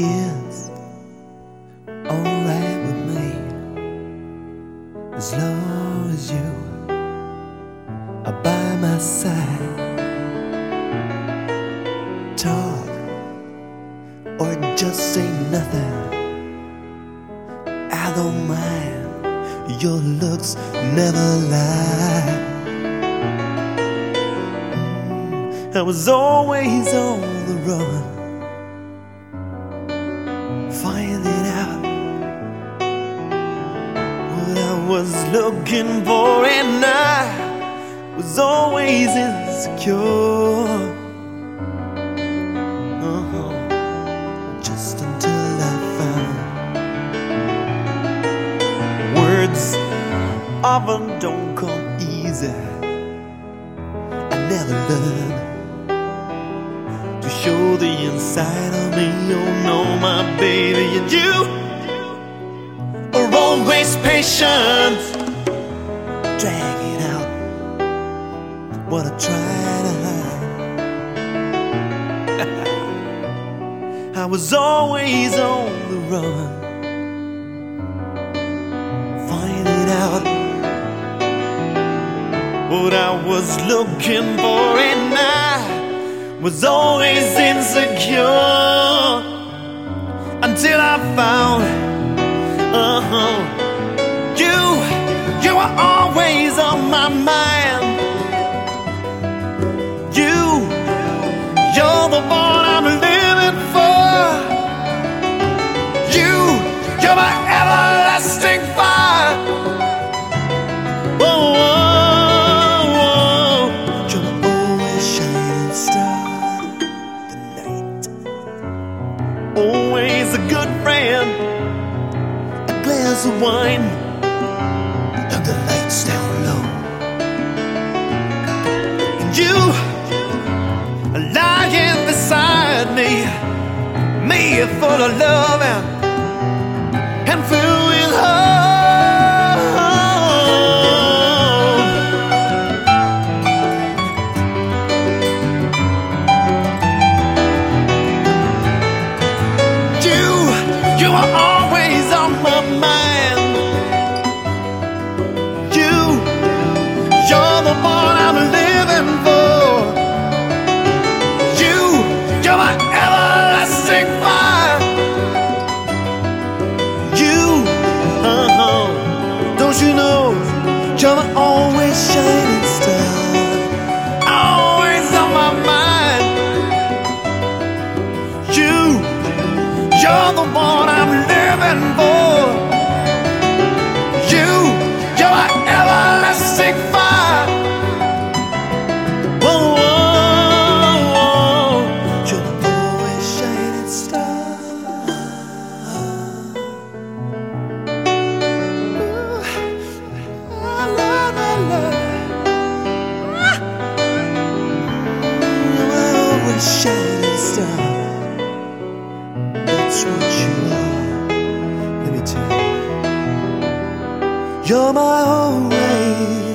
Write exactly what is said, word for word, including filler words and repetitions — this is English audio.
is alright with me, as long as you are by my side. Talk or just say nothing, I don't mind, your looks never lie. I was always on the run, finding out what I was looking for, and I was always insecure. Uh-huh. Just until I found words often don't come easy. I never learned to show the inside of me. Oh no, my baby, and you are always patient, dragging out what I try to hide. I was always on the run, finding out what I was looking for, and I was always insecure until I found uh-huh you, you were always on my mind. You, you're the one I'm living for. You, you're my everlasting fire. Whoa, whoa, whoa. You're my always shining star. Always a good friend, a glass of wine, and the lights down low. And you are lying beside me, me full of love and, and filled with hope. You are always on my mind. You, you're the one I'm living for. You, you're my everlasting fire. You, uh-huh, don't you know, you're my always shining star. Always on my mind. You, you're the one I'm living for. You, you're my everlasting fire. Whoa, whoa, whoa. You're the always shining star. Ooh, I love, I love. You're my always shining star. That's what you are, let me tell you. You're my always